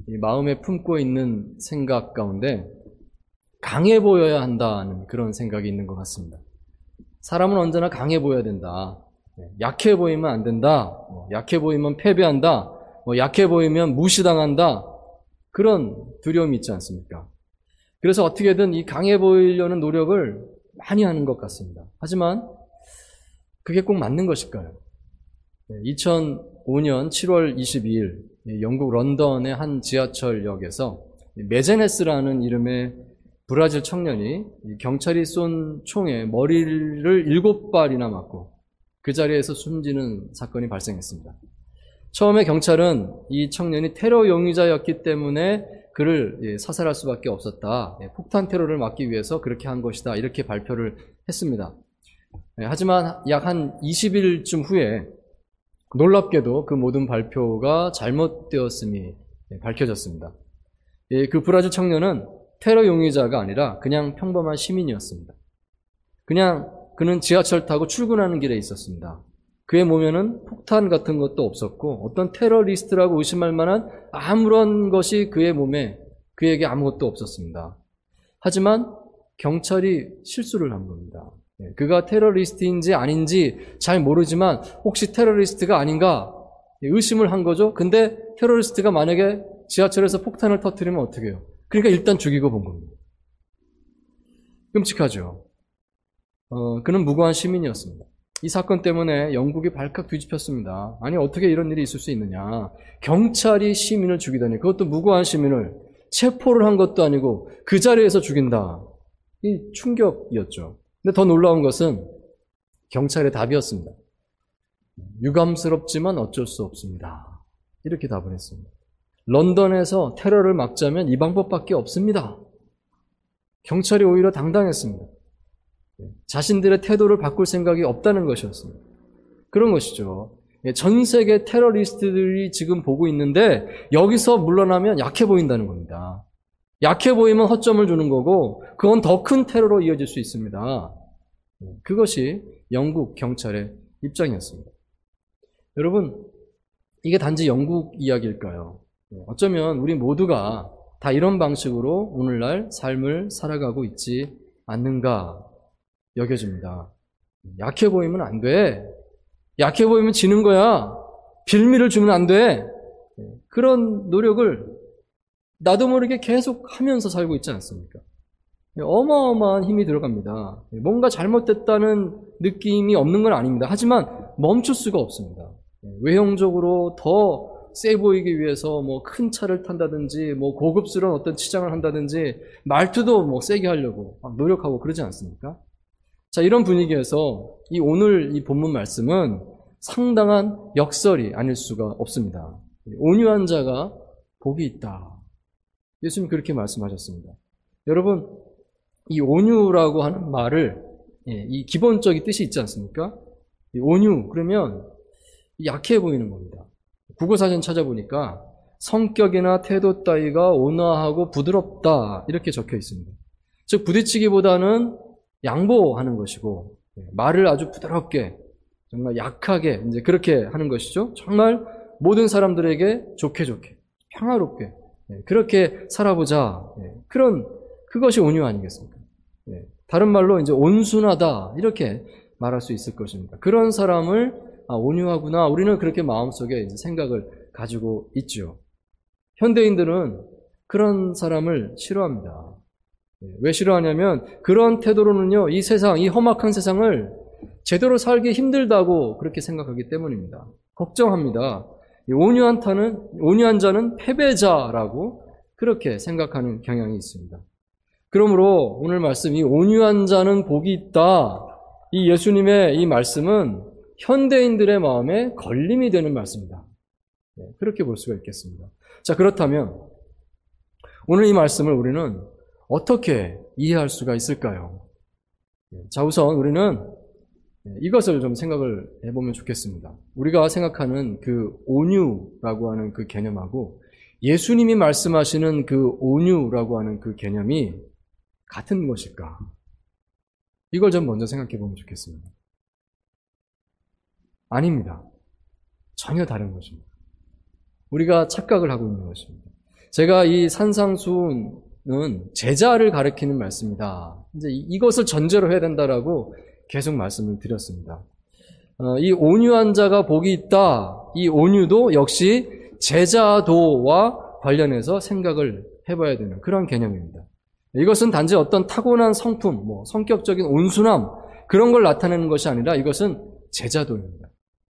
이 마음에 품고 있는 생각 가운데 강해 보여야 한다는 그런 생각이 있는 것 같습니다. 사람은 언제나 강해 보여야 된다. 약해 보이면 안 된다. 약해 보이면 패배한다. 약해 보이면 무시당한다. 그런 두려움이 있지 않습니까? 그래서 어떻게든 이 강해 보이려는 노력을 많이 하는 것 같습니다. 하지만 그게 꼭 맞는 것일까요? 2005년 7월 22일 영국 런던의 한 지하철역에서 메제네스라는 이름의 브라질 청년이 경찰이 쏜 총에 머리를 7발이나 맞고 그 자리에서 숨지는 사건이 발생했습니다. 처음에 경찰은 이 청년이 테러 용의자였기 때문에 그를 사살할 수밖에 없었다. 폭탄 테러를 막기 위해서 그렇게 한 것이다. 이렇게 발표를 했습니다. 하지만 약 한 20일쯤 후에 놀랍게도 그 모든 발표가 잘못되었음이 밝혀졌습니다. 그 브라질 청년은 테러 용의자가 아니라 그냥 평범한 시민이었습니다. 그는 지하철 타고 출근하는 길에 있었습니다. 그의 몸에는 폭탄 같은 것도 없었고 어떤 테러리스트라고 의심할 만한 아무런 것이 그에게 아무것도 없었습니다. 하지만 경찰이 실수를 한 겁니다. 그가 테러리스트인지 아닌지 잘 모르지만 혹시 테러리스트가 아닌가 의심을 한 거죠. 근데 테러리스트가 만약에 지하철에서 폭탄을 터뜨리면 어떻게 해요? 그러니까 일단 죽이고 본 겁니다. 끔찍하죠. 그는 무고한 시민이었습니다. 이 사건 때문에 영국이 발칵 뒤집혔습니다. 아니 어떻게 이런 일이 있을 수 있느냐. 경찰이 시민을 죽이다니 그것도 무고한 시민을 체포를 한 것도 아니고 그 자리에서 죽인다. 이 충격이었죠. 근데 더 놀라운 것은 경찰의 답이었습니다. 유감스럽지만 어쩔 수 없습니다. 이렇게 답을 했습니다. 런던에서 테러를 막자면 이 방법밖에 없습니다. 경찰이 오히려 당당했습니다. 자신들의 태도를 바꿀 생각이 없다는 것이었습니다. 그런 것이죠. 전 세계 테러리스트들이 지금 보고 있는데 여기서 물러나면 약해 보인다는 겁니다. 약해 보이면 허점을 주는 거고 그건 더 큰 테러로 이어질 수 있습니다. 그것이 영국 경찰의 입장이었습니다. 여러분, 이게 단지 영국 이야기일까요? 어쩌면 우리 모두가 다 이런 방식으로 오늘날 삶을 살아가고 있지 않는가 여겨집니다. 약해 보이면 안 돼. 약해 보이면 지는 거야. 빌미를 주면 안 돼. 그런 노력을 나도 모르게 계속 하면서 살고 있지 않습니까? 어마어마한 힘이 들어갑니다. 뭔가 잘못됐다는 느낌이 없는 건 아닙니다. 하지만 멈출 수가 없습니다. 외형적으로 더 세 보이기 위해서 큰 차를 탄다든지 고급스러운 어떤 치장을 한다든지 말투도 세게 하려고 막 노력하고 그러지 않습니까? 자, 이런 분위기에서 오늘 이 본문 말씀은 상당한 역설이 아닐 수가 없습니다. 온유한 자가 복이 있다. 예수님 그렇게 말씀하셨습니다. 여러분, 이 온유라고 하는 말을 이 기본적인 뜻이 있지 않습니까? 이 온유 그러면 약해 보이는 겁니다. 국어사전 찾아보니까 성격이나 태도 따위가 온화하고 부드럽다 이렇게 적혀 있습니다. 즉 부딪히기보다는 양보하는 것이고 말을 아주 부드럽게 정말 약하게 이제 그렇게 하는 것이죠. 정말 모든 사람들에게 좋게 평화롭게 그렇게 살아보자. 그것이 온유 아니겠습니까? 다른 말로 이제 온순하다 이렇게 말할 수 있을 것입니다. 그런 사람을 온유하구나. 우리는 그렇게 마음속에 이제 생각을 가지고 있죠. 현대인들은 그런 사람을 싫어합니다. 왜 싫어하냐면 그런 태도로는요, 이 세상, 이 험악한 세상을 제대로 살기 힘들다고 그렇게 생각하기 때문입니다. 걱정합니다. 온유한 자는 패배자라고 그렇게 생각하는 경향이 있습니다. 그러므로 오늘 말씀, 이 온유한 자는 복이 있다. 이 예수님의 이 말씀은 현대인들의 마음에 걸림이 되는 말씀이다. 그렇게 볼 수가 있겠습니다. 자, 그렇다면 오늘 이 말씀을 우리는 어떻게 이해할 수가 있을까요? 자, 우선 우리는 이것을 좀 생각을 해보면 좋겠습니다. 우리가 생각하는 그 온유라고 하는 그 개념하고 예수님이 말씀하시는 그 온유라고 하는 그 개념이 같은 것일까? 이걸 좀 먼저 생각해 보면 좋겠습니다. 아닙니다. 전혀 다른 것입니다. 우리가 착각을 하고 있는 것입니다. 제가 이 산상수훈은 제자를 가리키는 말씀이다. 이제 이것을 전제로 해야 된다라고 계속 말씀을 드렸습니다. 이 온유한 자가 복이 있다. 이 온유도 역시 제자도와 관련해서 생각을 해봐야 되는 그런 개념입니다. 이것은 단지 어떤 타고난 성품, 성격적인 온순함 그런 걸 나타내는 것이 아니라 이것은 제자도입니다.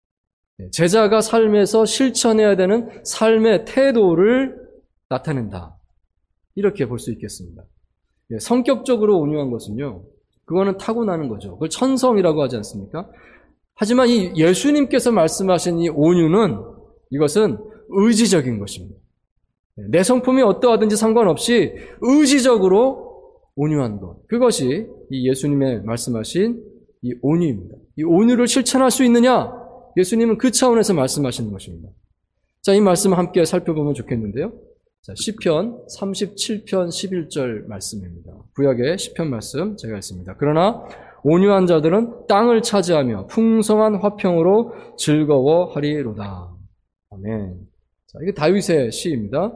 제자가 삶에서 실천해야 되는 삶의 태도를 나타낸다. 이렇게 볼 수 있겠습니다. 성격적으로 온유한 것은요, 그거는 타고나는 거죠. 그걸 천성이라고 하지 않습니까? 하지만 이 예수님께서 말씀하신 이 온유는 이것은 의지적인 것입니다. 내 성품이 어떠하든지 상관없이 의지적으로 온유한 것. 그것이 이 예수님의 말씀하신 이 온유입니다. 이 온유를 실천할 수 있느냐? 예수님은 그 차원에서 말씀하시는 것입니다. 자, 이 말씀을 함께 살펴보면 좋겠는데요. 자, 시편 37편 11절 말씀입니다. 구약의 시편 말씀 제가 읽습니다. 그러나 온유한 자들은 땅을 차지하며 풍성한 화평으로 즐거워하리로다. 아멘. 자, 이게 다윗의 시입니다.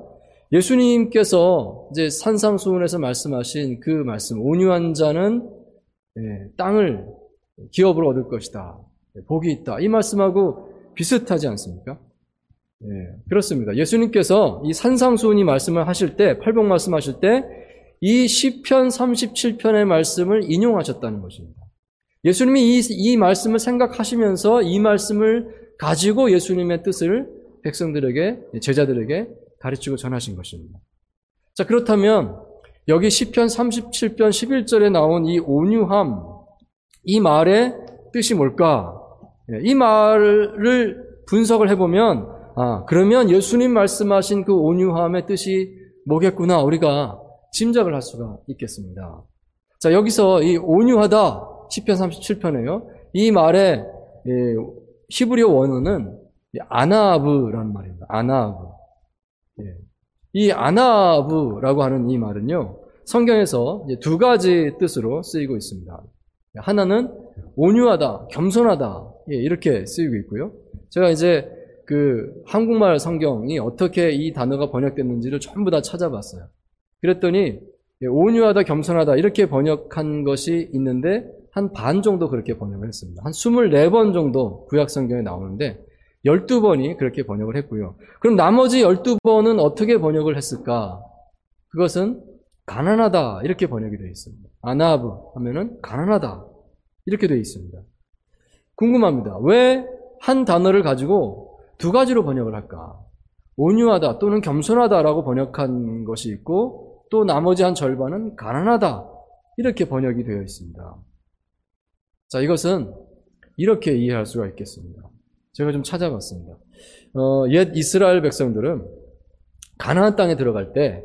예수님께서 이제 산상수훈에서 말씀하신 그 말씀, 온유한 자는 땅을 기업으로 얻을 것이다. 복이 있다. 이 말씀하고 비슷하지 않습니까? 그렇습니다. 예수님께서 이 산상수훈이 말씀을 하실 때, 팔복 말씀하실 때, 이 시편 37편의 말씀을 인용하셨다는 것입니다. 예수님이 이 말씀을 생각하시면서 이 말씀을 가지고 예수님의 뜻을 백성들에게, 제자들에게 가르치고 전하신 것입니다. 자, 그렇다면 여기 시편 37편 11절에 나온 이 온유함, 이 말의 뜻이 뭘까? 이 말을 분석을 해보면 그러면 예수님 말씀하신 그 온유함의 뜻이 뭐겠구나 우리가 짐작을 할 수가 있겠습니다. 자, 여기서 이 온유하다 시편 37편에요. 이 말의 히브리어 원어는 아나브라는 말입니다. 아나브. 이 아나브라고 하는 이 말은요, 성경에서 두 가지 뜻으로 쓰이고 있습니다. 하나는 온유하다, 겸손하다, 이렇게 쓰이고 있고요. 제가 이제 그 한국말 성경이 어떻게 이 단어가 번역됐는지를 전부 다 찾아봤어요. 그랬더니 온유하다, 겸손하다 이렇게 번역한 것이 있는데 한 반 정도 그렇게 번역을 했습니다. 한 24번 정도 구약 성경에 나오는데 12번이 그렇게 번역을 했고요. 그럼 나머지 12번은 어떻게 번역을 했을까? 그것은 가난하다 이렇게 번역이 되어 있습니다. 아나브 하면은 가난하다 이렇게 되어 있습니다. 궁금합니다. 왜 한 단어를 가지고 두 가지로 번역을 할까? 온유하다 또는 겸손하다라고 번역한 것이 있고 또 나머지 한 절반은 가난하다 이렇게 번역이 되어 있습니다. 자, 이것은 이렇게 이해할 수가 있겠습니다. 제가 좀 찾아봤습니다. 옛 이스라엘 백성들은 가나안 땅에 들어갈 때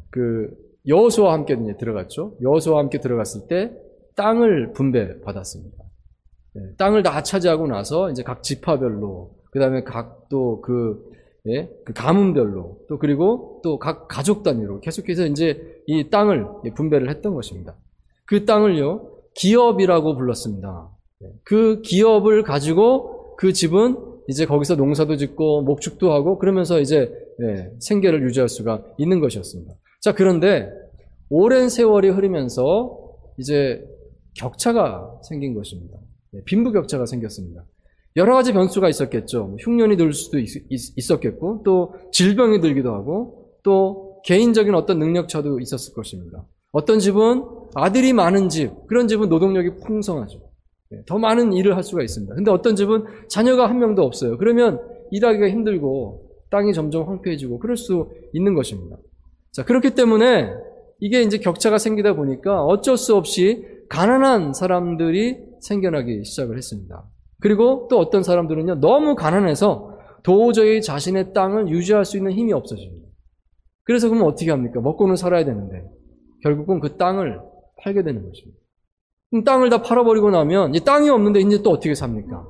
여호수아와 함께 들어갔죠. 여호수아와 함께 들어갔을 때 땅을 분배받았습니다. 땅을 다 차지하고 나서 이제 각 지파별로, 그 다음에 각 또 그 가문별로, 또 그리고 또 각 가족 단위로 계속해서 이제 이 땅을 분배를 했던 것입니다. 그 땅을요, 기업이라고 불렀습니다. 그 기업을 가지고 그 집은 이제 거기서 농사도 짓고 목축도 하고 그러면서 이제 생계를 유지할 수가 있는 것이었습니다. 자, 그런데 오랜 세월이 흐르면서 이제 격차가 생긴 것입니다. 빈부격차가 생겼습니다. 여러 가지 변수가 있었겠죠. 흉년이 들 수도 있었겠고 또 질병이 들기도 하고 또 개인적인 어떤 능력차도 있었을 것입니다. 어떤 집은 아들이 많은 집, 그런 집은 노동력이 풍성하죠. 더 많은 일을 할 수가 있습니다. 근데 어떤 집은 자녀가 한 명도 없어요. 그러면 일하기가 힘들고 땅이 점점 황폐해지고 그럴 수 있는 것입니다. 자, 그렇기 때문에 이게 이제 격차가 생기다 보니까 어쩔 수 없이 가난한 사람들이 생겨나기 시작을 했습니다. 그리고 또 어떤 사람들은요, 너무 가난해서 도저히 자신의 땅을 유지할 수 있는 힘이 없어집니다. 그래서 그러면 어떻게 합니까? 먹고는 살아야 되는데 결국은 그 땅을 팔게 되는 것입니다. 그럼 땅을 다 팔아버리고 나면 이 땅이 없는데 이제 또 어떻게 삽니까?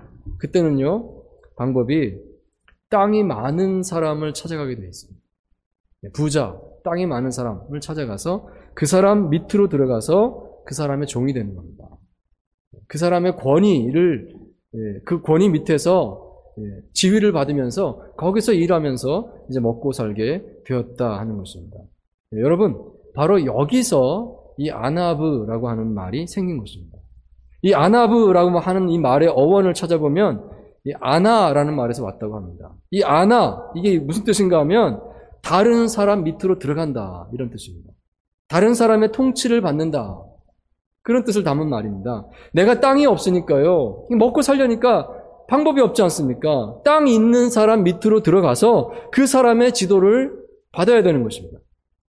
그때는요, 방법이 땅이 많은 사람을 찾아가게 되어 있습니다. 부자, 땅이 많은 사람을 찾아가서 그 사람 밑으로 들어가서 그 사람의 종이 되는 겁니다. 그 사람의 권위를, 그 권위 밑에서 지위를 받으면서 거기서 일하면서 이제 먹고 살게 되었다 하는 것입니다. 여러분, 바로 여기서 이 아나브라고 하는 말이 생긴 것입니다. 이 아나브라고 하는 이 말의 어원을 찾아보면 이 아나라는 말에서 왔다고 합니다. 이 아나, 이게 무슨 뜻인가 하면 다른 사람 밑으로 들어간다, 이런 뜻입니다. 다른 사람의 통치를 받는다, 그런 뜻을 담은 말입니다. 내가 땅이 없으니까요, 먹고 살려니까 방법이 없지 않습니까? 땅이 있는 사람 밑으로 들어가서 그 사람의 지도를 받아야 되는 것입니다.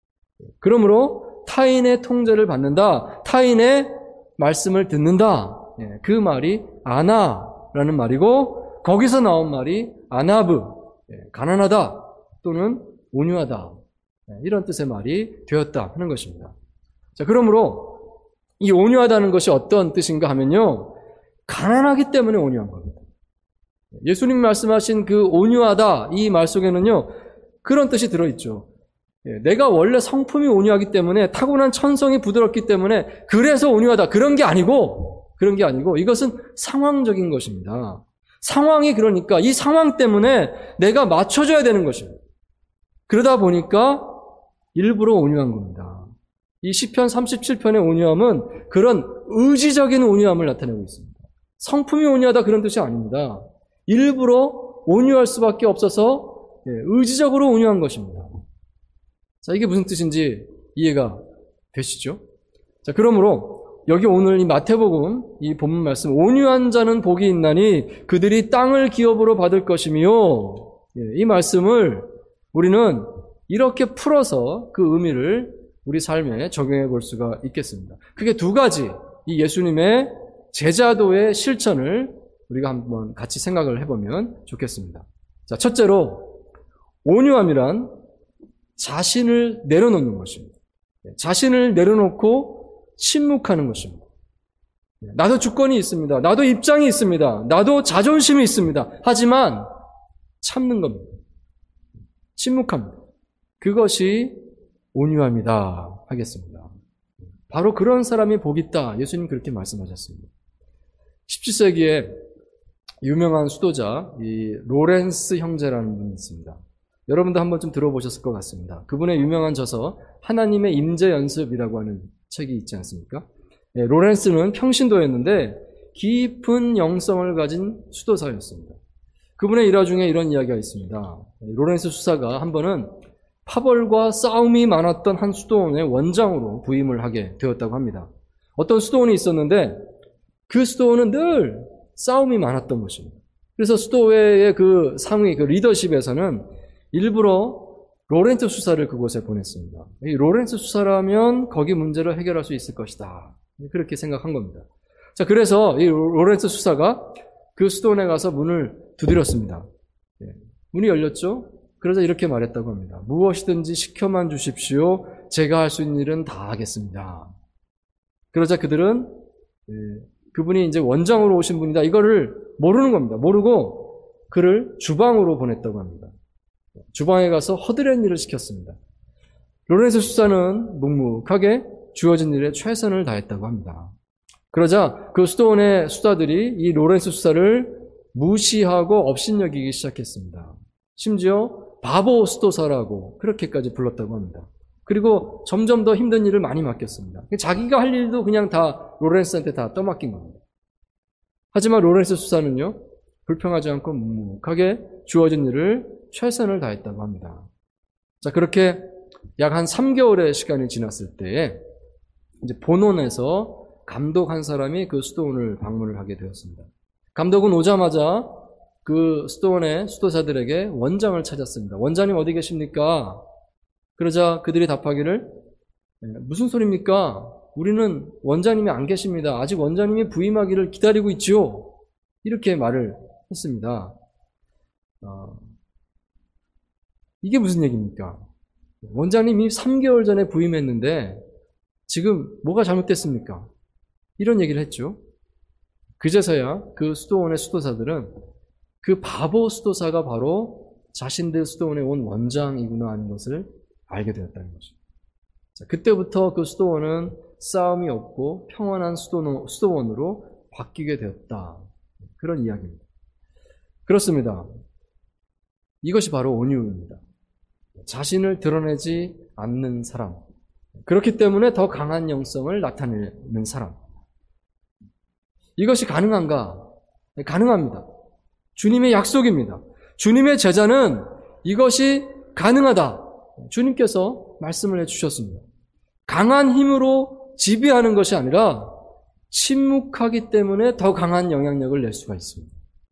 그러므로 타인의 통제를 받는다, 타인의 말씀을 듣는다, 그 말이 아나라는 말이고, 거기서 나온 말이 아나브, 가난하다 또는 온유하다, 이런 뜻의 말이 되었다 하는 것입니다. 자, 그러므로 이 온유하다는 것이 어떤 뜻인가 하면요, 가난하기 때문에 온유한 겁니다. 예수님 말씀하신 그 온유하다, 이 말 속에는요, 그런 뜻이 들어있죠. 내가 원래 성품이 온유하기 때문에, 타고난 천성이 부드럽기 때문에 그래서 온유하다, 그런 게 아니고 이것은 상황적인 것입니다. 상황이 그러니까 이 상황 때문에 내가 맞춰줘야 되는 것입니다. 그러다 보니까 일부러 온유한 겁니다. 이 시편 37편의 온유함은 그런 의지적인 온유함을 나타내고 있습니다. 성품이 온유하다, 그런 뜻이 아닙니다. 일부러 온유할 수밖에 없어서 의지적으로 온유한 것입니다. 자, 이게 무슨 뜻인지 이해가 되시죠? 자, 그러므로 여기 오늘 이 마태복음 이 본문 말씀, 온유한 자는 복이 있나니 그들이 땅을 기업으로 받을 것이며, 이 말씀을 우리는 이렇게 풀어서 그 의미를 우리 삶에 적용해 볼 수가 있겠습니다. 그게 두 가지, 이 예수님의 제자도의 실천을 우리가 한번 같이 생각을 해보면 좋겠습니다. 자, 첫째로 온유함이란 자신을 내려놓는 것입니다. 자신을 내려놓고 침묵하는 것입니다. 나도 주권이 있습니다. 나도 입장이 있습니다. 나도 자존심이 있습니다. 하지만 참는 겁니다. 침묵합니다. 그것이 온유함이다 하겠습니다. 바로 그런 사람이 복 있다, 예수님 그렇게 말씀하셨습니다. 17세기에 유명한 수도자 이 로렌스 형제라는 분이 있습니다. 여러분도 한 번쯤 들어보셨을 것 같습니다. 그분의 유명한 저서 하나님의 임재 연습이라고 하는 책이 있지 않습니까? 로렌스는 평신도였는데 깊은 영성을 가진 수도사였습니다. 그분의 일화 중에 이런 이야기가 있습니다. 로렌스 수사가 한 번은 파벌과 싸움이 많았던 한 수도원의 원장으로 부임을 하게 되었다고 합니다. 어떤 수도원이 있었는데 그 수도원은 늘 싸움이 많았던 것입니다. 그래서 수도회의 그 상위, 그 리더십에서는 일부러 로렌스 수사를 그곳에 보냈습니다. 이 로렌스 수사라면 거기 문제를 해결할 수 있을 것이다, 그렇게 생각한 겁니다. 자, 그래서 이 로렌스 수사가 그 수도원에 가서 문을 두드렸습니다. 문이 열렸죠? 그러자 이렇게 말했다고 합니다. 무엇이든지 시켜만 주십시오. 제가 할 수 있는 일은 다 하겠습니다. 그러자 그들은 그분이 이제 원장으로 오신 분이다, 이거를 모르는 겁니다. 모르고 그를 주방으로 보냈다고 합니다. 주방에 가서 허드렛 일을 시켰습니다. 로렌스 수사는 묵묵하게 주어진 일에 최선을 다했다고 합니다. 그러자 그 수도원의 수사들이 이 로렌스 수사를 무시하고 업신여기기 시작했습니다. 심지어 바보 수도사라고 그렇게까지 불렀다고 합니다. 그리고 점점 더 힘든 일을 많이 맡겼습니다. 자기가 할 일도 그냥 다 로렌스한테 다 떠맡긴 겁니다. 하지만 로렌스 수사는요, 불평하지 않고 묵묵하게 주어진 일을 최선을 다했다고 합니다. 자, 그렇게 약 한 3개월의 시간이 지났을 때에 이제 본원에서 감독 한 사람이 그 수도원을 방문을 하게 되었습니다. 감독은 오자마자 그 수도원의 수도사들에게 원장을 찾았습니다. 원장님 어디 계십니까? 그러자 그들이 답하기를, 무슨 소리입니까? 우리는 원장님이 안 계십니다. 아직 원장님이 부임하기를 기다리고 있지요. 이렇게 말을 했습니다. 이게 무슨 얘기입니까? 원장님이 3개월 전에 부임했는데 지금 뭐가 잘못됐습니까? 이런 얘기를 했죠. 그제서야 그 수도원의 수도사들은 그 바보 수도사가 바로 자신들 수도원에 온 원장이구나 하는 것을 알게 되었다는 거죠. 자, 그때부터 그 수도원은 싸움이 없고 평안한 수도원으로 바뀌게 되었다, 그런 이야기입니다. 그렇습니다. 이것이 바로 온유입니다. 자신을 드러내지 않는 사람. 그렇기 때문에 더 강한 영성을 나타내는 사람. 이것이 가능한가? 가능합니다. 주님의 약속입니다. 주님의 제자는 이것이 가능하다. 주님께서 말씀을 해주셨습니다. 강한 힘으로 지배하는 것이 아니라 침묵하기 때문에 더 강한 영향력을 낼 수가 있습니다.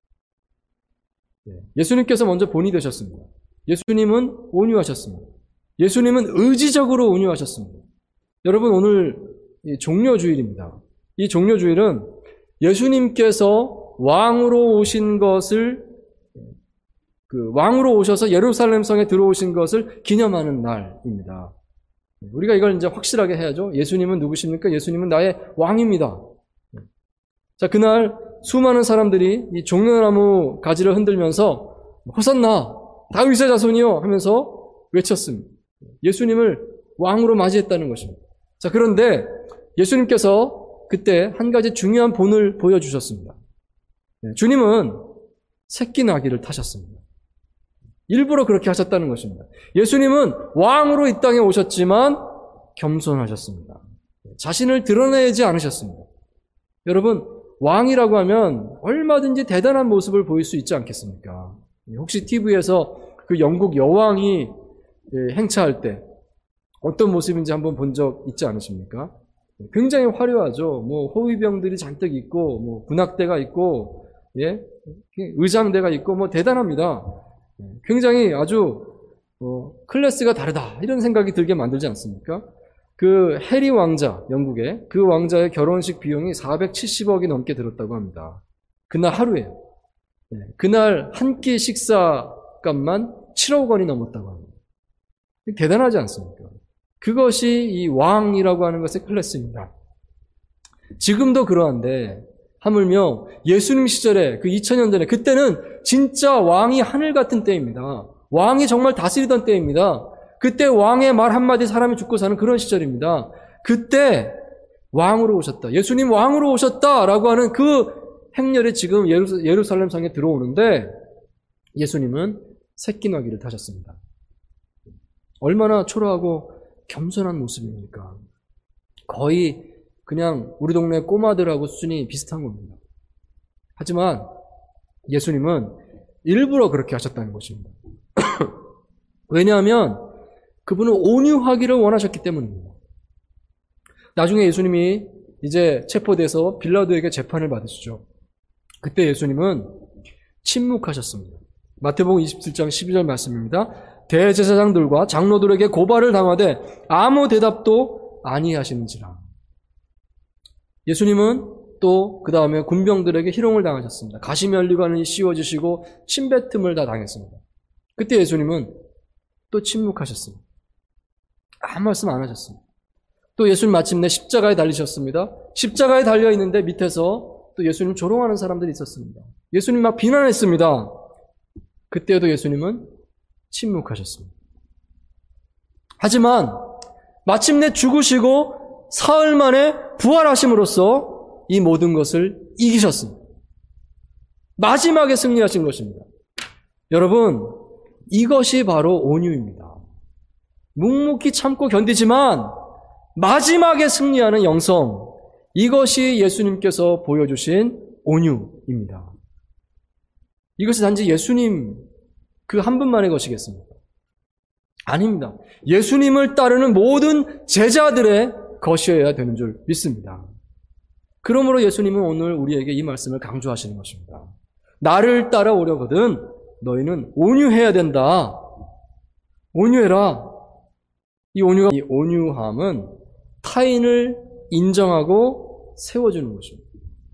예수님께서 먼저 본이 되셨습니다. 예수님은 온유하셨습니다. 예수님은 의지적으로 온유하셨습니다. 여러분, 오늘 종려주일입니다. 이 종려주일은 예수님께서 왕으로 오신 것을 왕으로 오셔서 예루살렘 성에 들어오신 것을 기념하는 날입니다. 우리가 이걸 이제 확실하게 해야죠. 예수님은 누구십니까? 예수님은 나의 왕입니다. 자, 그날 수많은 사람들이 이 종려나무 가지를 흔들면서 호산나 다윗의 자손이요 하면서 외쳤습니다. 예수님을 왕으로 맞이했다는 것입니다. 자, 그런데 예수님께서 그때 한 가지 중요한 본을 보여주셨습니다. 주님은 새끼 나귀를 타셨습니다. 일부러 그렇게 하셨다는 것입니다. 예수님은 왕으로 이 땅에 오셨지만 겸손하셨습니다. 자신을 드러내지 않으셨습니다. 여러분, 왕이라고 하면 얼마든지 대단한 모습을 보일 수 있지 않겠습니까? 혹시 TV에서 그 영국 여왕이 행차할 때 어떤 모습인지 한번 본 적 있지 않으십니까? 굉장히 화려하죠. 뭐 호위병들이 잔뜩 있고, 뭐 군악대가 있고, 예, 의장대가 있고, 뭐 대단합니다. 굉장히 아주 클래스가 다르다 이런 생각이 들게 만들지 않습니까? 그 해리 왕자, 영국의 그 왕자의 결혼식 비용이 470억이 넘게 들었다고 합니다. 그날 하루에. 그날 한 끼 식사값만 7억 원이 넘었다고 합니다. 대단하지 않습니까? 그것이 이 왕이라고 하는 것의 클래스입니다. 지금도 그러한데 하물며 예수님 시절에 그 2000년 전에 그때는 진짜 왕이 하늘 같은 때입니다. 왕이 정말 다스리던 때입니다. 그때 왕의 말 한마디 사람이 죽고 사는 그런 시절입니다. 그때 왕으로 오셨다. 예수님 왕으로 오셨다라고 하는 그 행렬이 지금 예루살렘 성에 들어오는데 예수님은 새끼 나귀를 타셨습니다. 얼마나 초라하고 겸손한 모습입니까? 거의 그냥 우리 동네 꼬마들하고 수준이 비슷한 겁니다. 하지만 예수님은 일부러 그렇게 하셨다는 것입니다. 왜냐하면 그분은 온유하기를 원하셨기 때문입니다. 나중에 예수님이 이제 체포돼서 빌라도에게 재판을 받으시죠. 그때 예수님은 침묵하셨습니다. 마태복음 27장 12절 말씀입니다. 대제사장들과 장로들에게 고발을 당하되 아무 대답도 아니하시는지라. 예수님은 또 그 다음에 군병들에게 희롱을 당하셨습니다. 가시면류관이 씌워지시고 침뱉음을 다 당했습니다. 그때 예수님은 또 침묵하셨습니다. 아무 말씀 안 하셨습니다. 또 예수님 마침내 십자가에 달리셨습니다. 십자가에 달려있는데 밑에서 또 예수님 조롱하는 사람들이 있었습니다. 예수님 막 비난했습니다. 그때도 예수님은 침묵하셨습니다. 하지만 마침내 죽으시고 사흘 만에 부활하심으로써 이 모든 것을 이기셨습니다. 마지막에 승리하신 것입니다. 여러분, 이것이 바로 온유입니다. 묵묵히 참고 견디지만 마지막에 승리하는 영성, 이것이 예수님께서 보여주신 온유입니다. 이것이 단지 예수님 그 한 분만의 것이겠습니까? 아닙니다. 예수님을 따르는 모든 제자들의 것이어야 되는 줄 믿습니다. 그러므로 예수님은 오늘 우리에게 이 말씀을 강조하시는 것입니다. 나를 따라오려거든 너희는 온유해야 된다. 온유해라. 이 온유함은 타인을 인정하고 세워주는 것입니다.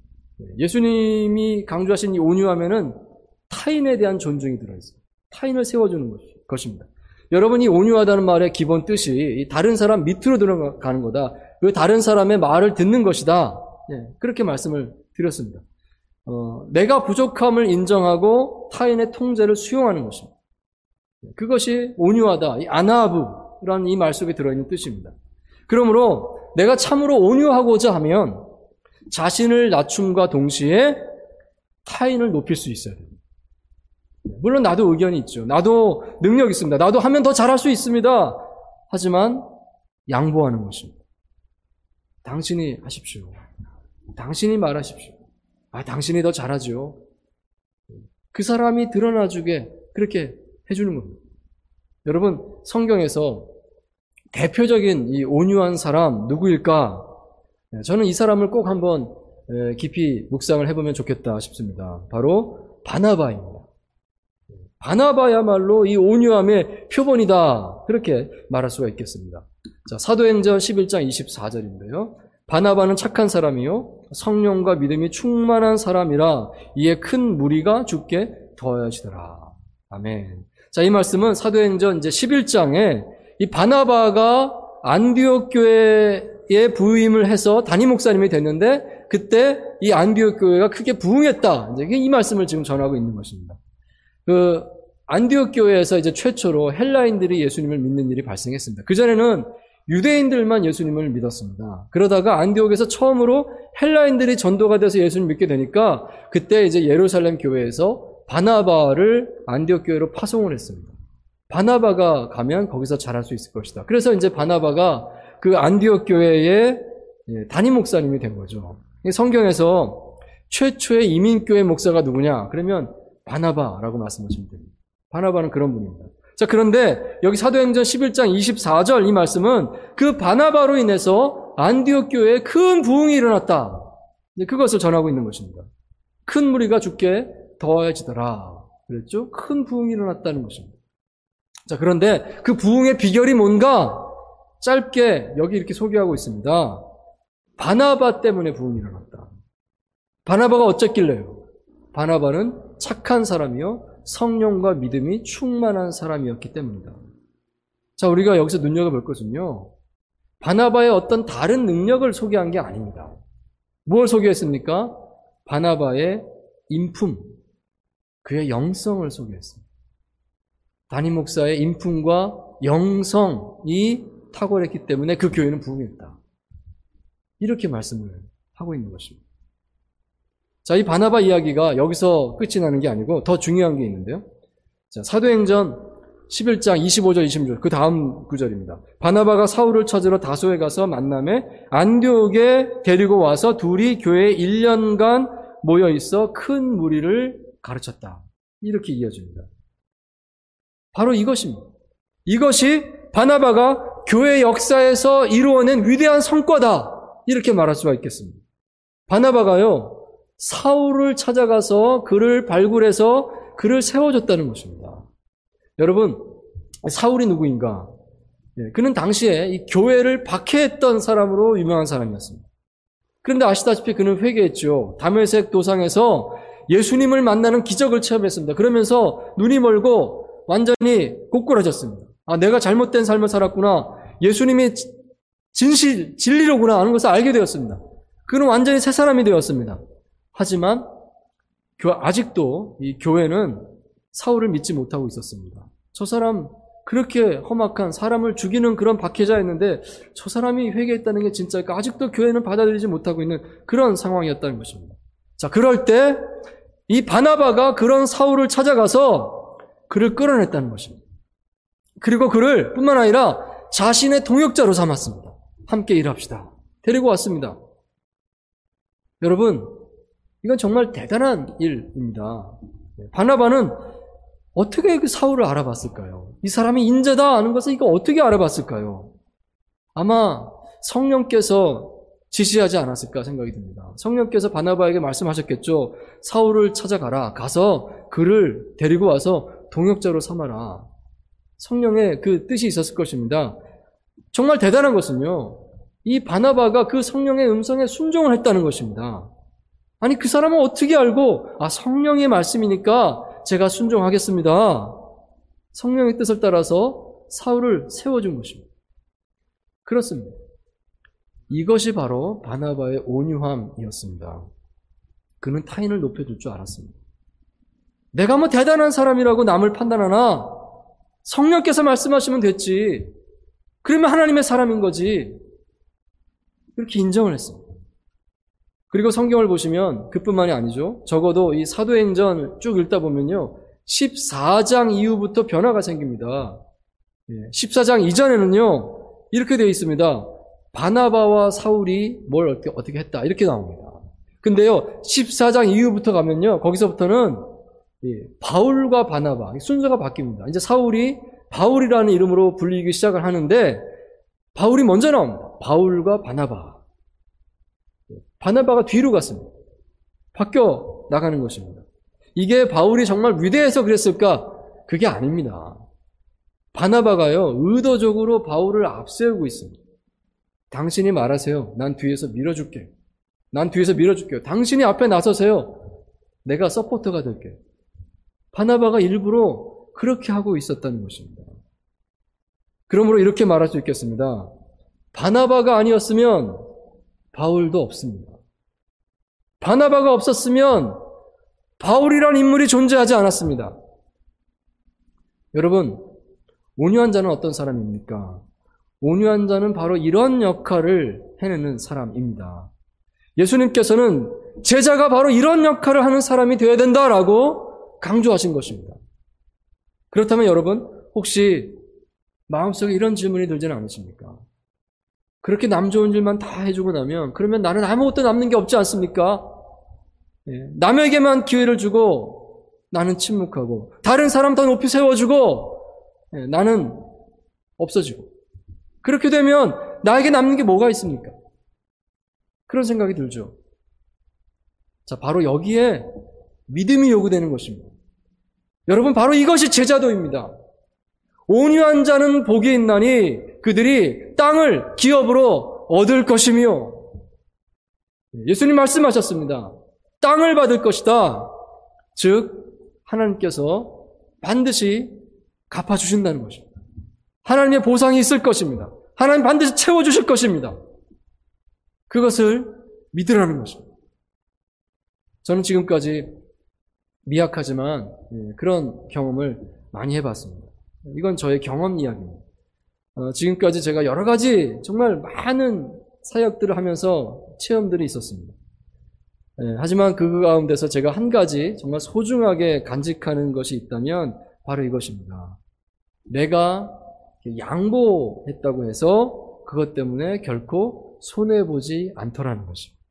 예수님이 강조하신 이 온유함에는 타인에 대한 존중이 들어있어요. 타인을 세워주는 것입니다. 여러분이 온유하다는 말의 기본 뜻이 다른 사람 밑으로 들어가는 거다. 그 다른 사람의 말을 듣는 것이다. 그렇게 말씀을 드렸습니다. 내가 부족함을 인정하고 타인의 통제를 수용하는 것입니다. 그것이 온유하다. 이 아나부라는 이 말 속에 들어있는 뜻입니다. 그러므로 내가 참으로 온유하고자 하면 자신을 낮춤과 동시에 타인을 높일 수 있어야 됩니다. 물론 나도 의견이 있죠. 나도 능력 있습니다. 나도 하면 더 잘할 수 있습니다. 하지만 양보하는 것입니다. 당신이 하십시오. 당신이 말하십시오. 당신이 더 잘하죠. 그 사람이 드러나주게 그렇게 해주는 겁니다. 여러분, 성경에서 대표적인 이 온유한 사람 누구일까? 저는 이 사람을 꼭 한번 깊이 묵상을 해보면 좋겠다 싶습니다. 바로 바나바입니다. 바나바야말로 이 온유함의 표본이다. 그렇게 말할 수가 있겠습니다. 자, 사도행전 11장 24절인데요. 바나바는 착한 사람이요 성령과 믿음이 충만한 사람이라 이에 큰 무리가 주께 더하여지더라. 아멘. 자, 이 말씀은 사도행전 이제 11장에 이 바나바가 안디옥 교회에 부임을 해서 담임 목사님이 됐는데 그때 이 안디옥 교회가 크게 부흥했다. 이제 이 말씀을 지금 전하고 있는 것입니다. 그 안디옥 교회에서 이제 최초로 헬라인들이 예수님을 믿는 일이 발생했습니다. 그전에는 유대인들만 예수님을 믿었습니다. 그러다가 안디옥에서 처음으로 헬라인들이 전도가 돼서 예수님을 믿게 되니까 그때 이제 예루살렘 교회에서 바나바를 안디옥 교회로 파송을 했습니다. 바나바가 가면 거기서 잘할 수 있을 것이다. 그래서 이제 바나바가 그 안디옥 교회의 담임 목사님이 된 거죠. 성경에서 최초의 이민교회 목사가 누구냐? 그러면 바나바라고 말씀하시면 됩니다. 바나바는 그런 분입니다. 자, 그런데 여기 사도행전 11장 24절 이 말씀은 그 바나바로 인해서 안디옥 교회에 큰 부흥이 일어났다. 그것을 전하고 있는 것입니다. 큰 무리가 주께 더해지더라. 그랬죠? 큰 부흥이 일어났다는 것입니다. 자, 그런데 그 부흥의 비결이 뭔가? 짧게 여기 이렇게 소개하고 있습니다. 바나바 때문에 부흥이 일어났다. 바나바가 어쨌길래요? 바나바는 착한 사람이요 성령과 믿음이 충만한 사람이었기 때문이다. 자, 우리가 여기서 눈여겨볼 것은요, 바나바의 어떤 다른 능력을 소개한 게 아닙니다. 무엇을 소개했습니까? 바나바의 인품, 그의 영성을 소개했습니다. 담임 목사의 인품과 영성이 탁월했기 때문에 그 교회는 부흥했다. 이렇게 말씀을 하고 있는 것입니다. 자, 이 바나바 이야기가 여기서 끝이 나는 게 아니고 더 중요한 게 있는데요. 자, 사도행전 11장 25절, 26절, 그 다음 구절입니다. 바나바가 사울을 찾으러 다소에 가서 만남에 안디옥에 데리고 와서 둘이 교회에 1년간 모여 있어 큰 무리를 가르쳤다. 이렇게 이어집니다. 바로 이것입니다. 이것이 바나바가 교회 역사에서 이루어낸 위대한 성과다. 이렇게 말할 수가 있겠습니다. 바나바가요, 사울을 찾아가서 그를 발굴해서 그를 세워줬다는 것입니다. 여러분, 사울이 누구인가? 그는 당시에 이 교회를 박해했던 사람으로 유명한 사람이었습니다. 그런데 아시다시피 그는 회개했죠. 다메섹 도상에서 예수님을 만나는 기적을 체험했습니다. 그러면서 눈이 멀고 완전히 고꾸라졌습니다. 내가 잘못된 삶을 살았구나. 예수님이 진리로구나 하는 것을 알게 되었습니다. 그는 완전히 새 사람이 되었습니다. 하지만 아직도 이 교회는 사울을 믿지 못하고 있었습니다. 저 사람 그렇게 험악한 사람을 죽이는 그런 박해자였는데 저 사람이 회개했다는 게 진짜일까? 아직도 교회는 받아들이지 못하고 있는 그런 상황이었다는 것입니다. 자, 그럴 때 이 바나바가 그런 사울을 찾아가서 그를 끌어냈다는 것입니다. 그리고 그를 뿐만 아니라 자신의 동역자로 삼았습니다. 함께 일합시다. 데리고 왔습니다. 여러분, 이건 정말 대단한 일입니다. 바나바는 어떻게 그 사울을 알아봤을까요? 이 사람이 인재다 하는 것을 이거 어떻게 알아봤을까요? 아마 성령께서 지시하지 않았을까 생각이 듭니다. 성령께서 바나바에게 말씀하셨겠죠. 사울을 찾아가라. 가서 그를 데리고 와서 동역자로 삼아라. 성령의 그 뜻이 있었을 것입니다. 정말 대단한 것은요, 이 바나바가 그 성령의 음성에 순종을 했다는 것입니다. 아니, 그 사람은 어떻게 알고, 성령의 말씀이니까 제가 순종하겠습니다. 성령의 뜻을 따라서 사울을 세워준 것입니다. 그렇습니다. 이것이 바로 바나바의 온유함이었습니다. 그는 타인을 높여줄 줄 알았습니다. 내가 뭐 대단한 사람이라고 남을 판단하나? 성령께서 말씀하시면 됐지. 그러면 하나님의 사람인 거지. 이렇게 인정을 했습니다. 그리고 성경을 보시면 그뿐만이 아니죠. 적어도 이 사도행전을 쭉 읽다 보면요, 14장 이후부터 변화가 생깁니다. 14장 이전에는요, 이렇게 되어 있습니다. 바나바와 사울이 뭘 어떻게 했다. 이렇게 나옵니다. 근데요, 14장 이후부터 가면요, 거기서부터는 바울과 바나바, 순서가 바뀝니다. 이제 사울이 바울이라는 이름으로 불리기 시작을 하는데, 바울이 먼저 나옵니다. 바울과 바나바. 바나바가 뒤로 갔습니다. 바뀌어 나가는 것입니다. 이게 바울이 정말 위대해서 그랬을까? 그게 아닙니다. 바나바가요, 의도적으로 바울을 앞세우고 있습니다. 당신이 말하세요. 난 뒤에서 밀어줄게. 난 뒤에서 밀어줄게요. 당신이 앞에 나서세요. 내가 서포터가 될게요. 바나바가 일부러 그렇게 하고 있었다는 것입니다. 그러므로 이렇게 말할 수 있겠습니다. 바나바가 아니었으면 바울도 없습니다. 바나바가 없었으면 바울이란 인물이 존재하지 않았습니다. 여러분, 온유한 자는 어떤 사람입니까? 온유한 자는 바로 이런 역할을 해내는 사람입니다. 예수님께서는 제자가 바로 이런 역할을 하는 사람이 되어야 된다라고 강조하신 것입니다. 그렇다면 여러분, 혹시 마음속에 이런 질문이 들지는 않으십니까? 그렇게 남 좋은 일만 다 해주고 나면 그러면 나는 아무것도 남는 게 없지 않습니까? 남에게만 기회를 주고 나는 침묵하고 다른 사람 더 높이 세워주고 나는 없어지고 그렇게 되면 나에게 남는 게 뭐가 있습니까? 그런 생각이 들죠. 자, 바로 여기에 믿음이 요구되는 것입니다. 여러분, 바로 이것이 제자도입니다. 온유한 자는 복이 있나니 그들이 땅을 기업으로 얻을 것이며, 예수님 말씀하셨습니다. 땅을 받을 것이다. 즉 하나님께서 반드시 갚아주신다는 것입니다. 하나님의 보상이 있을 것입니다. 하나님 반드시 채워주실 것입니다. 그것을 믿으라는 것입니다. 저는 지금까지 미약하지만 그런 경험을 많이 해봤습니다. 이건 저의 경험 이야기입니다. 지금까지 제가 여러 가지 정말 많은 사역들을 하면서 체험들이 있었습니다. 하지만 그 가운데서 제가 한 가지 정말 소중하게 간직하는 것이 있다면 바로 이것입니다. 내가 양보했다고 해서 그것 때문에 결코 손해보지 않더라는 것입니다.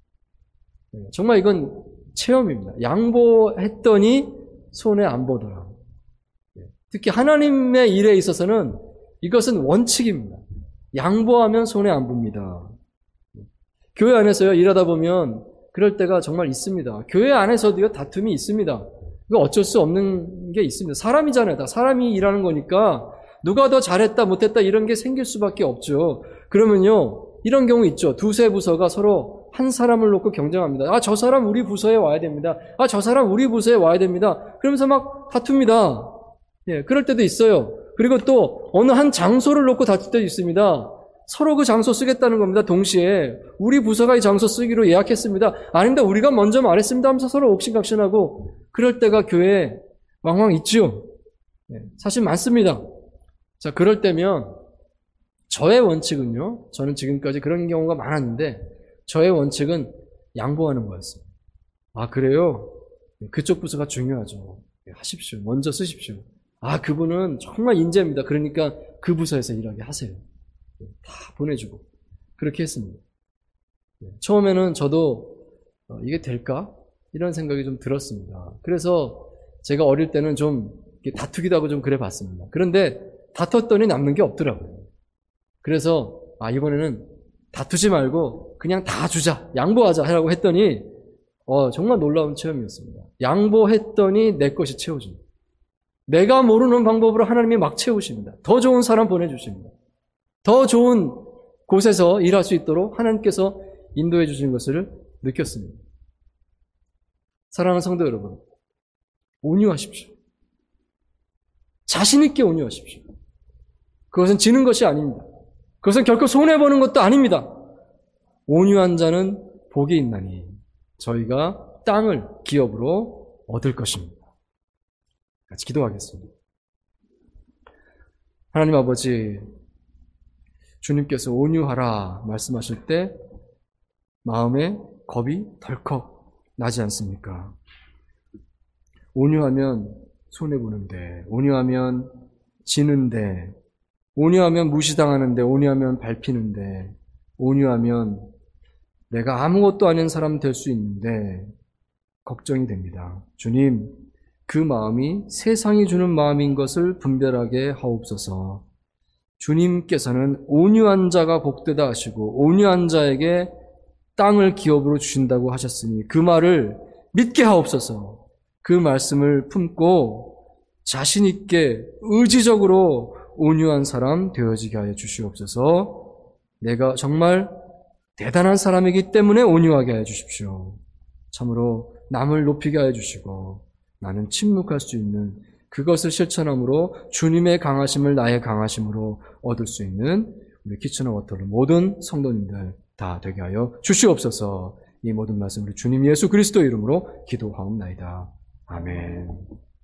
정말 이건 체험입니다. 양보했더니 손해 안 보더라. 특히 하나님의 일에 있어서는 이것은 원칙입니다. 양보하면 손해 안 봅니다. 교회 안에서요, 일하다 보면 그럴 때가 정말 있습니다. 교회 안에서도요, 다툼이 있습니다. 이거 어쩔 수 없는 게 있습니다. 사람이잖아요. 다 사람이 일하는 거니까 누가 더 잘했다 못했다 이런 게 생길 수밖에 없죠. 그러면요, 이런 경우 있죠. 두세 부서가 서로 한 사람을 놓고 경쟁합니다. 아, 저 사람 우리 부서에 와야 됩니다. 아, 저 사람 우리 부서에 와야 됩니다. 그러면서 막 다툽니다. 예, 그럴 때도 있어요. 그리고 또 어느 한 장소를 놓고 다툴 때도 있습니다. 서로 그 장소 쓰겠다는 겁니다. 동시에 우리 부서가 이 장소 쓰기로 예약했습니다. 아닙니다. 우리가 먼저 말했습니다 하면서 서로 옥신각신하고 그럴 때가 교회에 왕왕 있지요. 예, 사실 많습니다. 자, 그럴 때면 저의 원칙은요, 저는 지금까지 그런 경우가 많았는데 저의 원칙은 양보하는 거였습니다. 아, 그래요? 그쪽 부서가 중요하죠. 하십시오. 먼저 쓰십시오. 아, 그분은 정말 인재입니다. 그러니까 그 부서에서 일하게 하세요. 다 보내주고 그렇게 했습니다. 처음에는 저도 이게 될까? 이런 생각이 좀 들었습니다. 그래서 제가 어릴 때는 좀 다투기도 하고 좀 그래 봤습니다. 그런데 다퉜더니 남는 게 없더라고요. 그래서 이번에는 다투지 말고 그냥 다 주자, 양보하자 하라고 했더니 정말 놀라운 체험이었습니다. 양보했더니 내 것이 채워집니다. 내가 모르는 방법으로 하나님이 막 채우십니다. 더 좋은 사람 보내주십니다. 더 좋은 곳에서 일할 수 있도록 하나님께서 인도해 주신 것을 느꼈습니다. 사랑하는 성도 여러분, 온유하십시오. 자신 있게 온유하십시오. 그것은 지는 것이 아닙니다. 그것은 결코 손해보는 것도 아닙니다. 온유한 자는 복이 있나니 저희가 땅을 기업으로 얻을 것입니다. 같이 기도하겠습니다. 하나님 아버지, 주님께서 온유하라 말씀하실 때 마음에 겁이 덜컥 나지 않습니까? 온유하면 손해보는데, 온유하면 지는데, 온유하면 무시당하는데, 온유하면 밟히는데, 온유하면 내가 아무것도 아닌 사람 될 수 있는데 걱정이 됩니다. 주님, 그 마음이 세상이 주는 마음인 것을 분별하게 하옵소서. 주님께서는 온유한 자가 복되다 하시고 온유한 자에게 땅을 기업으로 주신다고 하셨으니 그 말을 믿게 하옵소서. 그 말씀을 품고 자신 있게 의지적으로 온유한 사람 되어지게 하여 주시옵소서. 내가 정말 대단한 사람이기 때문에 온유하게 하여 주십시오. 참으로 남을 높이게 하여 주시고 나는 침묵할 수 있는 그것을 실천함으로 주님의 강하심을 나의 강하심으로 얻을 수 있는 우리 키치너 워터를 모든 성도님들 다 되게 하여 주시옵소서. 이 모든 말씀 우리 주님 예수 그리스도 이름으로 기도하옵나이다. 아멘.